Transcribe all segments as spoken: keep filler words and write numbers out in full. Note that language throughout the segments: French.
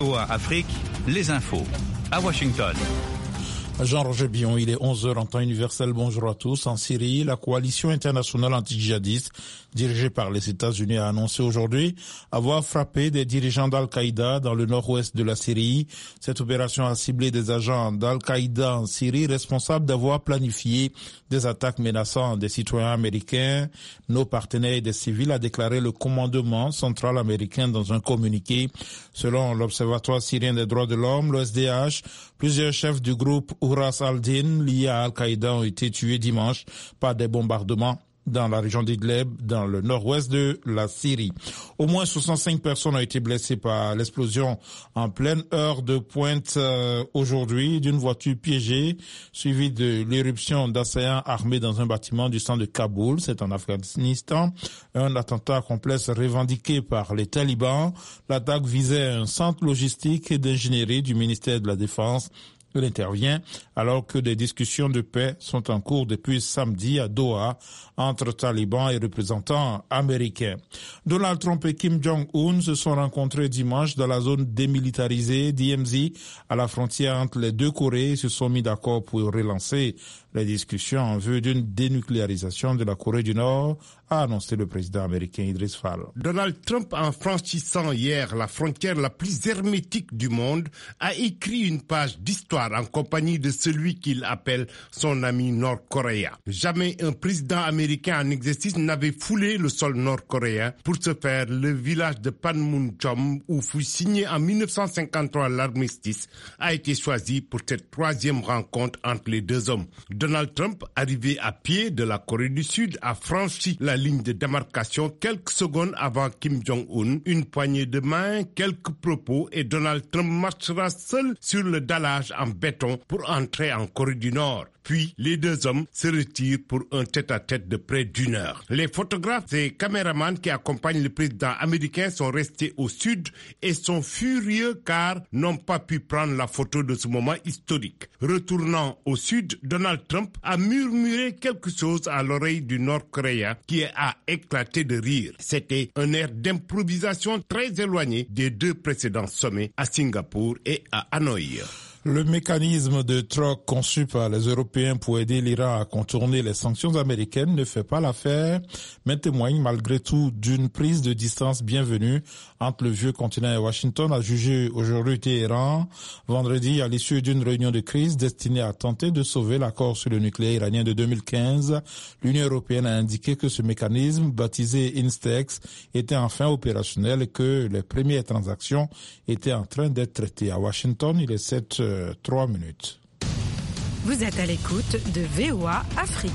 Afrique, les infos à Washington. Jean-Roger Billon, il est onze heures en temps universel. Bonjour à tous. En Syrie, la coalition internationale anti-djihadiste dirigée par les États-Unis a annoncé aujourd'hui avoir frappé des dirigeants d'Al-Qaïda dans le nord-ouest de la Syrie. Cette opération a ciblé des agents d'Al-Qaïda en Syrie responsables d'avoir planifié des attaques menaçant des citoyens américains. Nos partenaires et des civils, a déclaré le commandement central américain dans un communiqué. Selon l'Observatoire syrien des droits de l'homme, l'O S D H, plusieurs chefs du groupe Ouras al-Din liés à Al-Qaïda ont été tués dimanche par des bombardements dans la région d'Idlib, dans le nord-ouest de la Syrie. Au moins soixante-cinq personnes ont été blessées par l'explosion en pleine heure de pointe euh, aujourd'hui d'une voiture piégée, suivie de l'éruption d'assaillants armés dans un bâtiment du centre de Kaboul, c'est en Afghanistan. Un attentat complexe revendiqué par les talibans. L'attaque visait un centre logistique et d'ingénierie du ministère de la Défense. Il intervient alors que des discussions de paix sont en cours depuis samedi à Doha entre talibans et représentants américains. Donald Trump et Kim Jong-un se sont rencontrés dimanche dans la zone démilitarisée d'I M Z à la frontière entre les deux Corées et se sont mis d'accord pour relancer les discussions en vue d'une dénucléarisation de la Corée du Nord, a annoncé le président américain Idriss Fall. Donald Trump, en franchissant hier la frontière la plus hermétique du monde, a écrit une page d'histoire en compagnie de celui qu'il appelle son ami nord-coréen. Jamais un président américain en exercice n'avait foulé le sol nord-coréen pour se faire le village de Panmunjom où fut signé en mille neuf cent cinquante-trois l'armistice, a été choisi pour cette troisième rencontre entre les deux hommes. Donald Trump, arrivé à pied de la Corée du Sud, a franchi la ligne de démarcation quelques secondes avant Kim Jong-un. Une poignée de main, quelques propos et Donald Trump marchera seul sur le dallage en béton pour entrer en Corée du Nord. Puis, les deux hommes se retirent pour un tête-à-tête de près d'une heure. Les photographes et caméramans qui accompagnent le président américain sont restés au sud et sont furieux car n'ont pas pu prendre la photo de ce moment historique. Retournant au sud, Donald Trump a murmuré quelque chose à l'oreille du Nord-Coréen qui a éclaté de rire. C'était un air d'improvisation très éloigné des deux précédents sommets à Singapour et à Hanoï. Le mécanisme de troc conçu par les Européens pour aider l'Iran à contourner les sanctions américaines ne fait pas l'affaire, mais témoigne malgré tout d'une prise de distance bienvenue entre le vieux continent et Washington, a jugé aujourd'hui Téhéran. Vendredi, à l'issue d'une réunion de crise destinée à tenter de sauver l'accord sur le nucléaire iranien de deux mille quinze, l'Union européenne a indiqué que ce mécanisme, baptisé Instex, était enfin opérationnel et que les premières transactions étaient en train d'être traitées. À Washington, il est sept heures trois minutes. Vous êtes à l'écoute de V O A Afrique.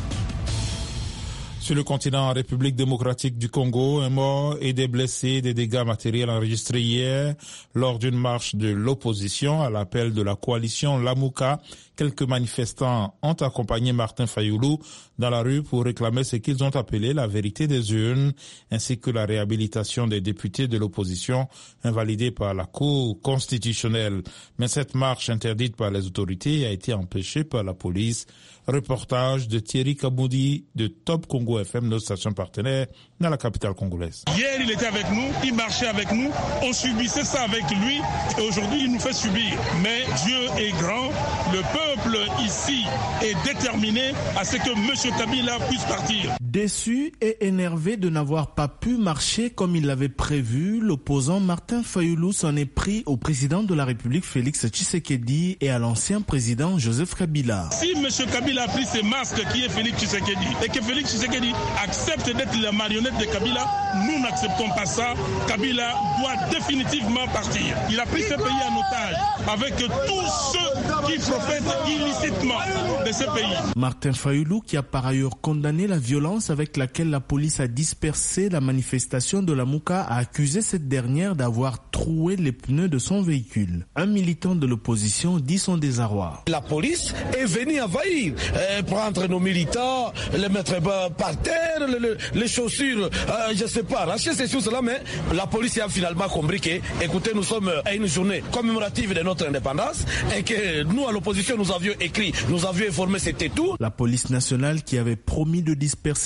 Sur le continent République démocratique du Congo, un mort et des blessés, des dégâts matériels enregistrés hier lors d'une marche de l'opposition à l'appel de la coalition Lamuka. Quelques manifestants ont accompagné Martin Fayoulou dans la rue pour réclamer ce qu'ils ont appelé la vérité des urnes, ainsi que la réhabilitation des députés de l'opposition invalidés par la Cour constitutionnelle. Mais cette marche interdite par les autorités a été empêchée par la police. Reportage de Thierry Kaboudi de Top Congo F M, notre station partenaire dans la capitale congolaise. Hier, il était avec nous, il marchait avec nous, on subissait ça avec lui et aujourd'hui, il nous fait subir. Mais Dieu est grand, le peuple ici est déterminé à ce que M. Kabila puisse partir. Déçu et énervé de n'avoir pas pu marcher comme il l'avait prévu, l'opposant Martin Fayoulou s'en est pris au président de la République Félix Tshisekedi et à l'ancien président Joseph Kabila. Si M. Kabila a pris ses masques qui est Félix Tshisekedi et que Félix Tshisekedi accepte d'être la marionnette de Kabila, nous n'acceptons pas ça. Kabila doit définitivement partir. Il a pris ce pays en otage avec tous ceux qui profitent illicitement de ce pays. Martin Fayoulou, qui a par ailleurs condamné la violence avec laquelle la police a dispersé la manifestation de la Mouka, a accusé cette dernière d'avoir troué les pneus de son véhicule. Un militant de l'opposition dit son désarroi. La police est venue envahir, euh, prendre nos militants, les mettre par terre, les, les chaussures, euh, je ne sais pas, arracher ces choses-là, mais la police a finalement compris que, écoutez, nous sommes à une journée commémorative de notre indépendance et que nous, à l'opposition, nous avions écrit, nous avions informé, c'était tout. La police nationale, qui avait promis de disperser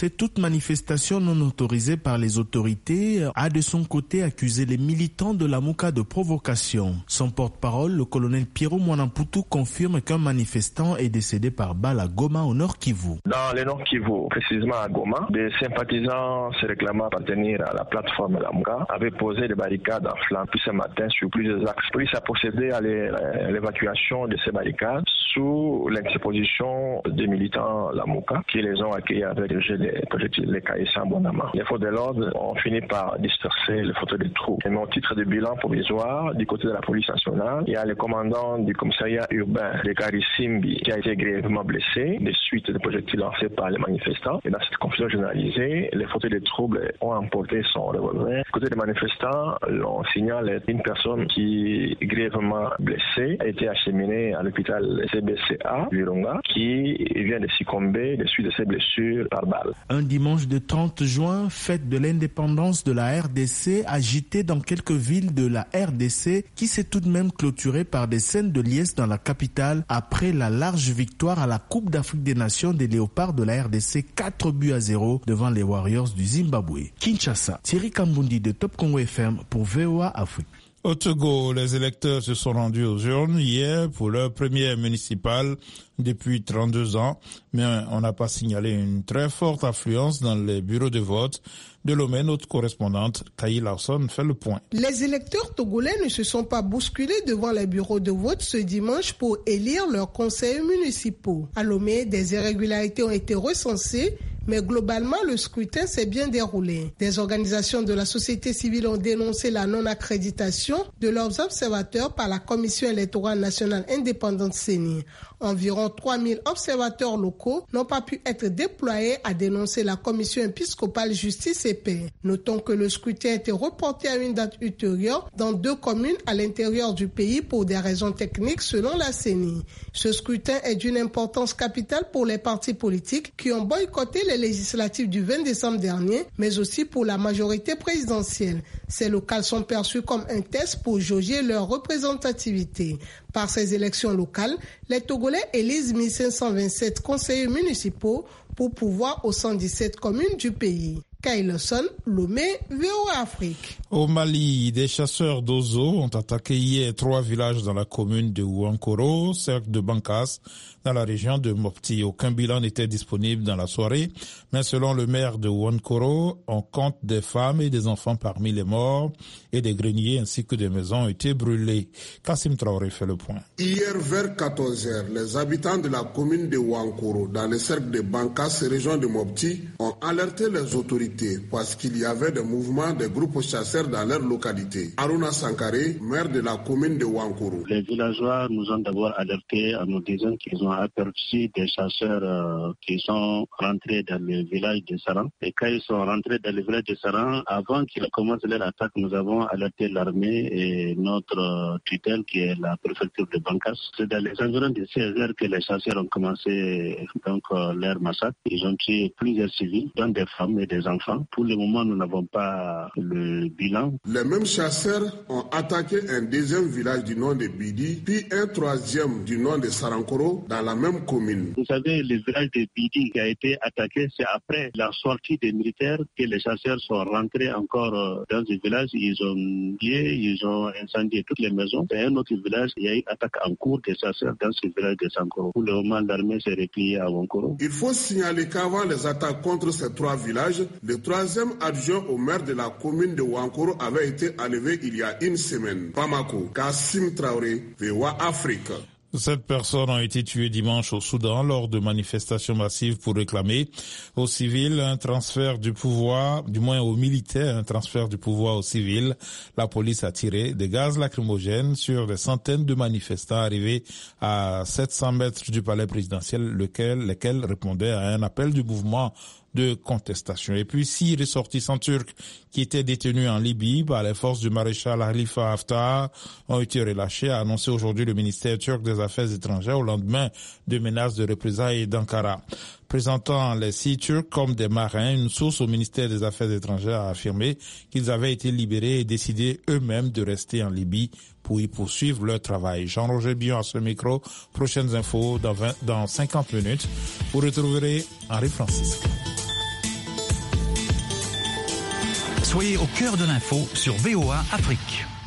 toute manifestation non autorisée par les autorités, a de son côté accusé les militants de la Mouka de provocation. Son porte-parole, le colonel Piero Mwanamputu, confirme qu'un manifestant est décédé par balle à Goma, au Nord Kivu. Dans le Nord Kivu, précisément à Goma, des sympathisants se réclamant appartenir à la plateforme de la Mouka avaient posé des barricades en flanc depuis ce matin sur plusieurs axes. Puis ça a procédé à l'évacuation de ces barricades sous l'exposition des militants de la Mouka qui les ont accueillis avec le jet des projectiles, les cahiers sans abondamment. Les forces de l'ordre ont fini par disperser les photos des troupes. Et mon titre de bilan provisoire du côté de la police nationale, il y a le commandant du commissariat urbain de Karisimbi qui a été grièvement blessé des suites de projectiles lancés par les manifestants. Et dans cette confusion généralisée, les photos des troubles ont emporté son revolver. Du côté des manifestants, on signale une personne qui est grièvement blessée a été acheminée à l'hôpital C B C A Virunga qui vient de succomber des suites de ses blessures par balle. Un dimanche de trente juin, fête de l'indépendance de la R D C, agité dans quelques villes de la R D C, qui s'est tout de même clôturé par des scènes de liesse dans la capitale après la large victoire à la Coupe d'Afrique des Nations des Léopards de la R D C, quatre buts à zéro devant les Warriors du Zimbabwe. Kinshasa, Thierry Kambundi de Top Congo F M pour V O A Afrique. Au Togo, les électeurs se sont rendus aux urnes hier pour leur première municipale depuis trente-deux ans, mais on n'a pas signalé une très forte affluence dans les bureaux de vote. De Lomé, notre correspondante, Kaï Larson, fait le point. Les électeurs togolais ne se sont pas bousculés devant les bureaux de vote ce dimanche pour élire leurs conseillers municipaux. À Lomé, des irrégularités ont été recensées, mais globalement, le scrutin s'est bien déroulé. Des organisations de la société civile ont dénoncé la non-accréditation de leurs observateurs par la Commission électorale nationale indépendante C E N I. Environ trois mille observateurs locaux n'ont pas pu être déployés, à dénoncer la Commission épiscopale justice et paix. Notons que le scrutin a été reporté à une date ultérieure dans deux communes à l'intérieur du pays pour des raisons techniques selon la C E N I. Ce scrutin est d'une importance capitale pour les partis politiques qui ont boycotté les législatives du vingt décembre dernier, mais aussi pour la majorité présidentielle. Ces locales sont perçues comme un test pour jauger leur représentativité. Par ces élections locales, les Togolais élisent mille cinq cent vingt-sept conseillers municipaux pour pouvoir aux cent dix-sept communes du pays. Kailoson, Lomé, V O A Afrique. Au Mali, des chasseurs d'oiseaux ont attaqué hier trois villages dans la commune de Ouankoro, cercle de Bankas, dans la région de Mopti. Aucun bilan n'était disponible dans la soirée, mais selon le maire de Ouankoro, on compte des femmes et des enfants parmi les morts et des greniers ainsi que des maisons ont été brûlées. Kassim Traoré fait le point. Hier vers quatorze heures, les habitants de la commune de Ouankoro, dans le cercle de Bankas, région de Mopti, ont alerté les autorités parce qu'il y avait des mouvements des groupes chasseurs dans leur localité. Aruna Sankare, maire de la commune de Ouankoro. Les villageois nous ont d'abord alertés en nous disant qu'ils ont aperçu des chasseurs euh, qui sont rentrés dans le village de Saran. Et quand ils sont rentrés dans le village de Saran, avant qu'ils commencent leur attaque, nous avons alerté l'armée et notre euh, tutelle qui est la préfecture de Bankas. C'est dans les environs de seize heures que les chasseurs ont commencé donc euh, leur massacre. Ils ont tué plusieurs civils, dont des femmes et des enfants. Pour le moment, nous n'avons pas le bilan. Les mêmes chasseurs ont attaqué un deuxième village du nom de Bidi, puis un troisième du nom de Sarankoro dans la même commune. Vous savez, le village de Bidi qui a été attaqué, c'est après la sortie des militaires que les chasseurs sont rentrés encore dans ce village. Ils ont pillé, ils ont incendié toutes les maisons. C'est un autre village, il y a eu une attaque en cours des chasseurs dans ce village de Sankoro. Pour le moment, l'armée s'est repliée à Wankoro. Il faut signaler qu'avant les attaques contre ces trois villages, le troisième adjoint au maire de la commune de Ouankoro avait été enlevé il y a une semaine. Bamako, Kassim Traoré, V O A Afrique. Sept personnes ont été tuées dimanche au Soudan lors de manifestations massives pour réclamer aux civils un transfert du pouvoir, du moins aux militaires, un transfert du pouvoir aux civils. La police a tiré des gaz lacrymogènes sur des centaines de manifestants arrivés à sept cents mètres du palais présidentiel, lequel, lesquels répondaient à un appel du mouvement de contestation. Et puis six ressortissants turcs qui étaient détenus en Libye par les forces du maréchal Khalifa Haftar ont été relâchés, a annoncé aujourd'hui le ministère turc des Affaires étrangères au lendemain de menaces de représailles d'Ankara. Présentant les six Turcs comme des marins, une source au ministère des Affaires étrangères a affirmé qu'ils avaient été libérés et décidé eux-mêmes de rester en Libye pour y poursuivre leur travail. Jean-Roger Bion à ce micro. Prochaines infos dans, vingt, dans cinquante minutes. Vous retrouverez Henri Francisque. Soyez au cœur de l'info sur V O A Afrique.